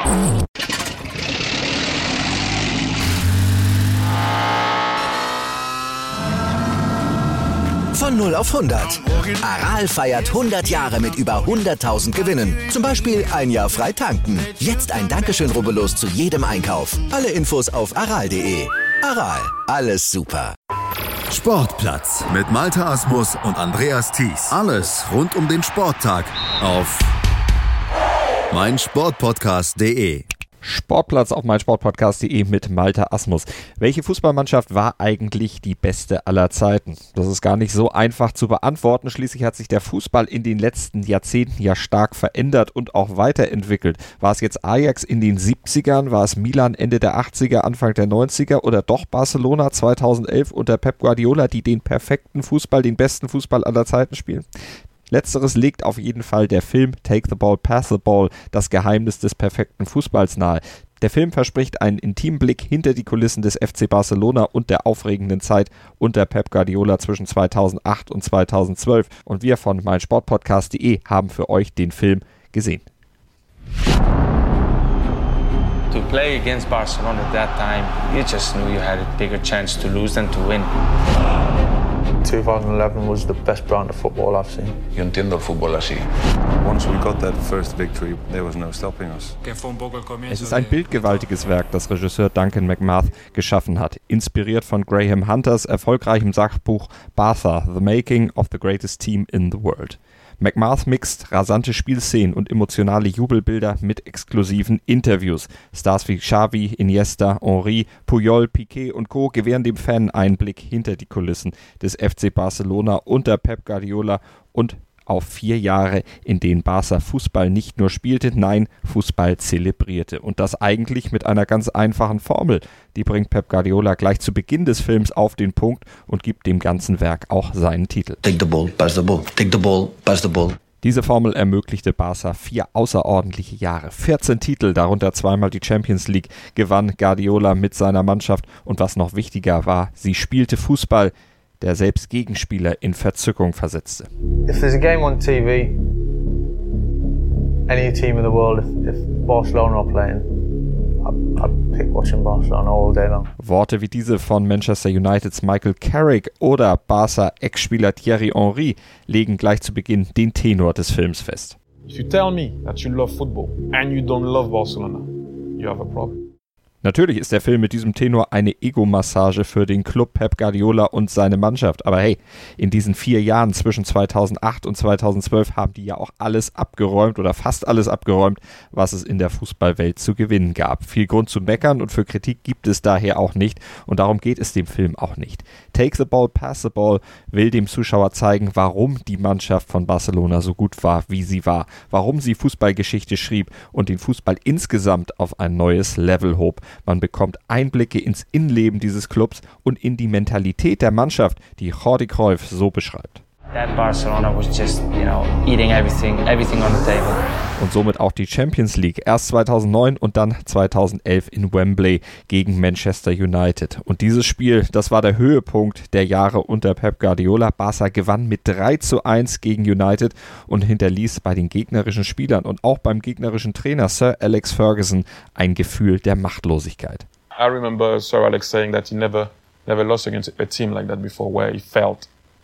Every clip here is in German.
Von 0 auf 100. Aral feiert 100 Jahre mit über 100.000 Gewinnen. Zum Beispiel ein Jahr frei tanken. Jetzt ein Dankeschön, rubbellos zu jedem Einkauf. Alle Infos auf aral.de. Aral, alles super. Sportplatz mit Malte Asmus und Andreas Thies. Alles rund um den Sporttag auf meinsportpodcast.de. Sportplatz auf meinsportpodcast.de mit Malte Asmus. Welche Fußballmannschaft war eigentlich die beste aller Zeiten? Das ist gar nicht so einfach zu beantworten. Schließlich hat sich der Fußball in den letzten Jahrzehnten ja stark verändert und auch weiterentwickelt. War es jetzt Ajax in den 70ern? War es Milan Ende der 80er, Anfang der 90er? Oder doch Barcelona 2011 unter Pep Guardiola, die den perfekten Fußball, den besten Fußball aller Zeiten spielen? Letzteres legt auf jeden Fall der Film Take the Ball, Pass the Ball, das Geheimnis des perfekten Fußballs nahe. Der Film verspricht einen intimen Blick hinter die Kulissen des FC Barcelona und der aufregenden Zeit unter Pep Guardiola zwischen 2008 und 2012. Und wir von meinsportpodcast.de haben für euch den Film gesehen. To play against Barcelona at that time, you just knew you had a bigger chance to lose than to win. 2011 was the best brand of football I've seen. Yo entiendo el fútbol así. Once we got that first victory, there was no stopping us. Es ist ein bildgewaltiges Werk, das Regisseur Duncan McMath geschaffen hat, inspiriert von Graham Hunters erfolgreichem Sachbuch Barca, The Making of the Greatest Team in the World. McMath mixt rasante Spielszenen und emotionale Jubelbilder mit exklusiven Interviews. Stars wie Xavi, Iniesta, Henry, Puyol, Piqué und Co. gewähren dem Fan einen Einblick hinter die Kulissen des FC Barcelona unter Pep Guardiola und auf 4 Jahre, in denen Barca Fußball nicht nur spielte, nein, Fußball zelebrierte. Und das eigentlich mit einer ganz einfachen Formel. Die bringt Pep Guardiola gleich zu Beginn des Films auf den Punkt und gibt dem ganzen Werk auch seinen Titel. Take the ball, pass the ball. Take the ball, pass the ball. Diese Formel ermöglichte Barca 4 außerordentliche Jahre. 14 Titel, darunter zweimal die Champions League, gewann Guardiola mit seiner Mannschaft. Und was noch wichtiger war, sie spielte Fußball, der selbst Gegenspieler in Verzückung versetzte. If there's a game on TV, any team in the world, if Barcelona are playing, I'd pick watching Barcelona all day long. Worte wie diese von Manchester Uniteds Michael Carrick oder Barca-Ex-Spieler Thierry Henry legen gleich zu Beginn den Tenor des Films fest. If you tell me that you love football and you don't love Barcelona, you have a problem. Natürlich ist der Film mit diesem Tenor eine Ego-Massage für den Club Pep Guardiola und seine Mannschaft. Aber hey, in diesen 4 Jahren zwischen 2008 und 2012 haben die ja auch alles abgeräumt oder fast alles abgeräumt, was es in der Fußballwelt zu gewinnen gab. Viel Grund zu meckern und für Kritik gibt es daher auch nicht und darum geht es dem Film auch nicht. Take the Ball, Pass the Ball will dem Zuschauer zeigen, warum die Mannschaft von Barcelona so gut war, wie sie war, warum sie Fußballgeschichte schrieb und den Fußball insgesamt auf ein neues Level hob. Man bekommt Einblicke ins Innenleben dieses Clubs und in die Mentalität der Mannschaft, die Jordi Cruyff so beschreibt. That Barcelona was just, eating everything on the table. Und somit auch die Champions League. Erst 2009 und dann 2011 in Wembley gegen Manchester United. Und dieses Spiel, das war der Höhepunkt der Jahre unter Pep Guardiola. Barca gewann mit 3:1 gegen United und hinterließ bei den gegnerischen Spielern und auch beim gegnerischen Trainer Sir Alex Ferguson ein Gefühl der Machtlosigkeit. I remember Sir Alex saying that he never lost against a team like that before, where he felt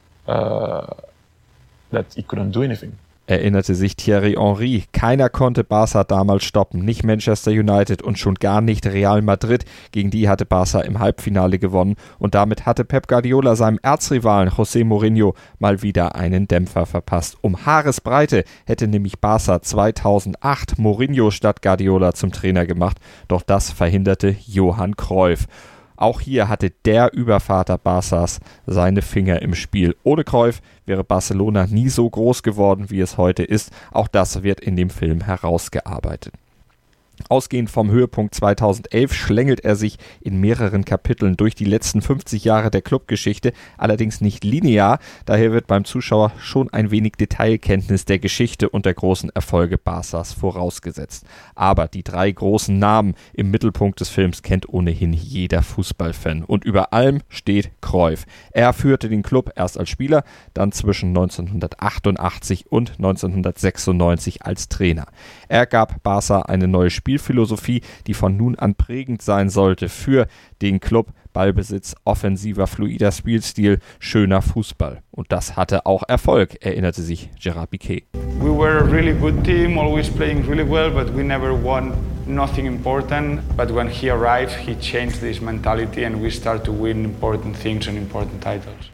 that he couldn't do anything. Erinnerte sich Thierry Henry. Keiner konnte Barca damals stoppen, nicht Manchester United und schon gar nicht Real Madrid. Gegen die hatte Barca im Halbfinale gewonnen und damit hatte Pep Guardiola seinem Erzrivalen José Mourinho mal wieder einen Dämpfer verpasst. Um Haaresbreite hätte nämlich Barca 2008 Mourinho statt Guardiola zum Trainer gemacht, doch das verhinderte Johann Cruyff. Auch hier hatte der Übervater Barças seine Finger im Spiel. Ohne Cruyff wäre Barcelona nie so groß geworden, wie es heute ist. Auch das wird in dem Film herausgearbeitet. Ausgehend vom Höhepunkt 2011 schlängelt er sich in mehreren Kapiteln durch die letzten 50 Jahre der Clubgeschichte, allerdings nicht linear, daher wird beim Zuschauer schon ein wenig Detailkenntnis der Geschichte und der großen Erfolge Barças vorausgesetzt. Aber die 3 großen Namen im Mittelpunkt des Films kennt ohnehin jeder Fußballfan und über allem steht Cruyff. Er führte den Club erst als Spieler, dann zwischen 1988 und 1996 als Trainer. Er gab Barca eine neue Spielweise Spielphilosophie, die von nun an prägend sein sollte für den Club. Ballbesitz, offensiver, fluider Spielstil, schöner Fußball. Und das hatte auch Erfolg, erinnerte sich Gerard Piqué. We were a really good team, always playing really well, but we never won nothing important. But when he arrived, he changed this mentality and we start to win important things and important titles.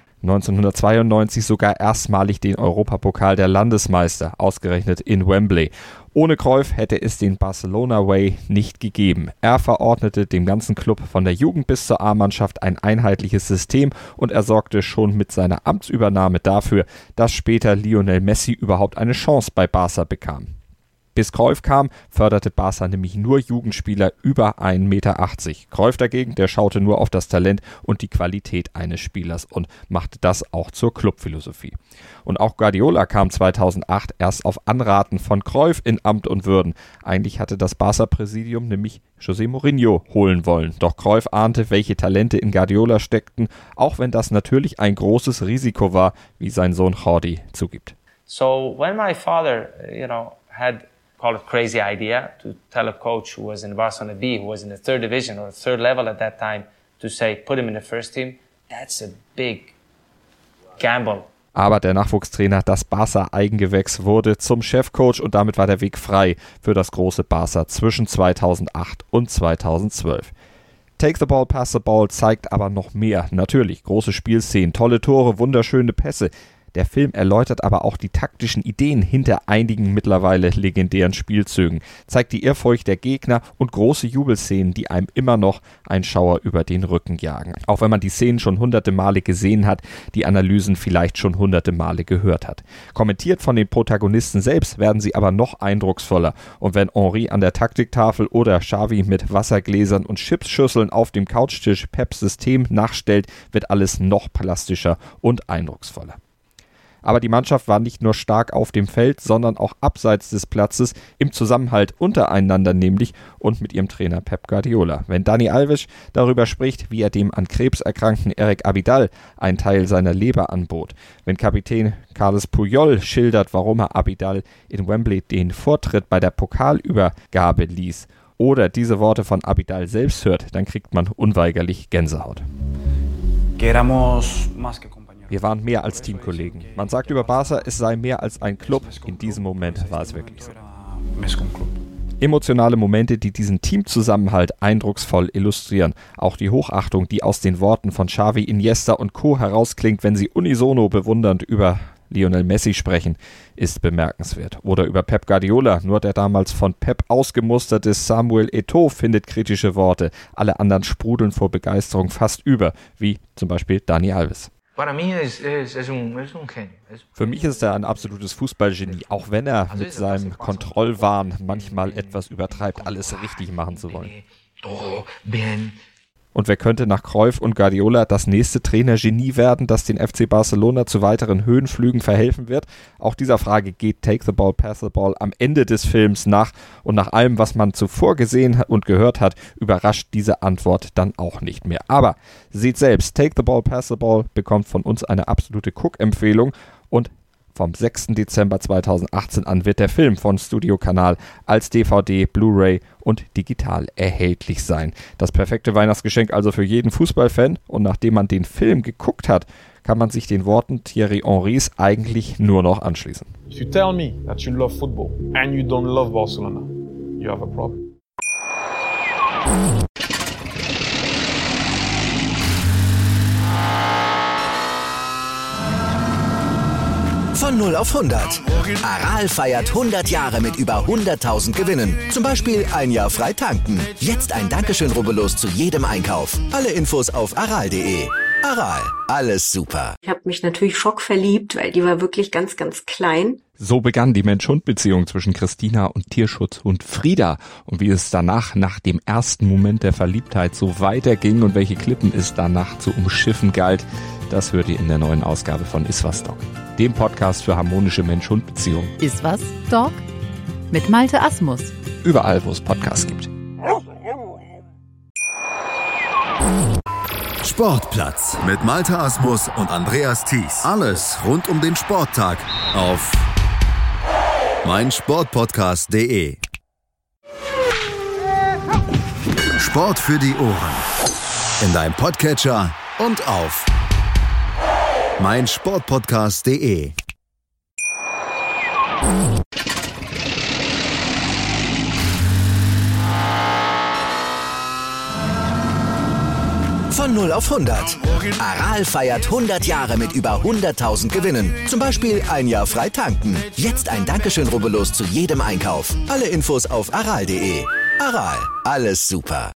1992 sogar erstmalig den Europapokal der Landesmeister, ausgerechnet in Wembley. Ohne Cruyff hätte es den Barcelona Way nicht gegeben. Er verordnete dem ganzen Club von der Jugend bis zur A-Mannschaft ein einheitliches System und er sorgte schon mit seiner Amtsübernahme dafür, dass später Lionel Messi überhaupt eine Chance bei Barca bekam. Bis Cruyff kam, förderte Barca nämlich nur Jugendspieler über 1,80 Meter. Cruyff dagegen, der schaute nur auf das Talent und die Qualität eines Spielers und machte das auch zur Clubphilosophie. Und auch Guardiola kam 2008 erst auf Anraten von Cruyff in Amt und Würden. Eigentlich hatte das Barca-Präsidium nämlich José Mourinho holen wollen. Doch Cruyff ahnte, welche Talente in Guardiola steckten, auch wenn das natürlich ein großes Risiko war, wie sein Sohn Jordi zugibt. So when my father, had call it crazy idea to tell a coach who was in Barcelona B, who was in the third division or third level at that time, to say, put him in the first team, that's a big gamble. Aber der Nachwuchstrainer, das Barca-Eigengewächs, wurde zum Chefcoach und damit war der Weg frei für das große Barca zwischen 2008 und 2012. Take the Ball, Pass the Ball zeigt aber noch mehr. Natürlich, große Spielszenen, tolle Tore, wunderschöne Pässe. Der Film erläutert aber auch die taktischen Ideen hinter einigen mittlerweile legendären Spielzügen, zeigt die Ehrfurcht der Gegner und große Jubelszenen, die einem immer noch einen Schauer über den Rücken jagen. Auch wenn man die Szenen schon hunderte Male gesehen hat, die Analysen vielleicht schon hunderte Male gehört hat. Kommentiert von den Protagonisten selbst werden sie aber noch eindrucksvoller. Und wenn Henry an der Taktiktafel oder Xavi mit Wassergläsern und Chipsschüsseln auf dem Couchtisch Peps System nachstellt, wird alles noch plastischer und eindrucksvoller. Aber die Mannschaft war nicht nur stark auf dem Feld, sondern auch abseits des Platzes im Zusammenhalt untereinander nämlich und mit ihrem Trainer Pep Guardiola. Wenn Dani Alves darüber spricht, wie er dem an Krebs erkrankten Eric Abidal einen Teil seiner Leber anbot, wenn Kapitän Carles Puyol schildert, warum er Abidal in Wembley den Vortritt bei der Pokalübergabe ließ oder diese Worte von Abidal selbst hört, dann kriegt man unweigerlich Gänsehaut. Wir waren mehr als Teamkollegen. Man sagt über Barca, es sei mehr als ein Club. In diesem Moment war es wirklich so. Emotionale Momente, die diesen Teamzusammenhalt eindrucksvoll illustrieren. Auch die Hochachtung, die aus den Worten von Xavi, Iniesta und Co. herausklingt, wenn sie unisono bewundernd über Lionel Messi sprechen, ist bemerkenswert. Oder über Pep Guardiola, nur der damals von Pep ausgemusterte Samuel Eto'o findet kritische Worte. Alle anderen sprudeln vor Begeisterung fast über, wie zum Beispiel Dani Alves. Für mich ist er ein absolutes Fußballgenie, auch wenn er mit seinem Kontrollwahn manchmal etwas übertreibt, alles richtig machen zu wollen. Und wer könnte nach Cruyff und Guardiola das nächste Trainergenie werden, das den FC Barcelona zu weiteren Höhenflügen verhelfen wird? Auch dieser Frage geht Take the Ball, Pass the Ball am Ende des Films nach. Und nach allem, was man zuvor gesehen und gehört hat, überrascht diese Antwort dann auch nicht mehr. Aber seht selbst, Take the Ball, Pass the Ball bekommt von uns eine absolute Guck-Empfehlung und vom 6. Dezember 2018 an wird der Film von Studio Canal als DVD, Blu-ray und digital erhältlich sein. Das perfekte Weihnachtsgeschenk also für jeden Fußballfan und nachdem man den Film geguckt hat, kann man sich den Worten Thierry Henrys eigentlich nur noch anschließen. If you tell me that you love football and you don't love Barcelona, you have a problem. Von 0 auf 100. Aral feiert 100 Jahre mit über 100.000 Gewinnen. Zum Beispiel ein Jahr frei tanken. Jetzt ein Dankeschön, rubbellos zu jedem Einkauf. Alle Infos auf aral.de. Aral, alles super. Ich habe mich natürlich schockverliebt, weil die war wirklich ganz, ganz klein. So begann die Mensch-Hund-Beziehung zwischen Christina und Tierschutzhund Frieda. Und wie es danach, nach dem ersten Moment der Verliebtheit, so weiterging und welche Klippen es danach zu umschiffen galt, das hört ihr in der neuen Ausgabe von Iswas Dog, dem Podcast für harmonische Mensch-Hund-Beziehungen. Iswas Dog? Mit Malte Asmus. Überall, wo es Podcasts gibt. Sportplatz mit Malte Asmus und Andreas Thies. Alles rund um den Sporttag auf meinsportpodcast.de. Sport für die Ohren. In deinem Podcatcher und auf meinsportpodcast.de. Von 0 auf 100. Aral feiert 100 Jahre mit über 100.000 Gewinnen. Zum Beispiel ein Jahr frei tanken. Jetzt ein Dankeschön, rubbellos zu jedem Einkauf. Alle Infos auf aral.de. Aral, alles super.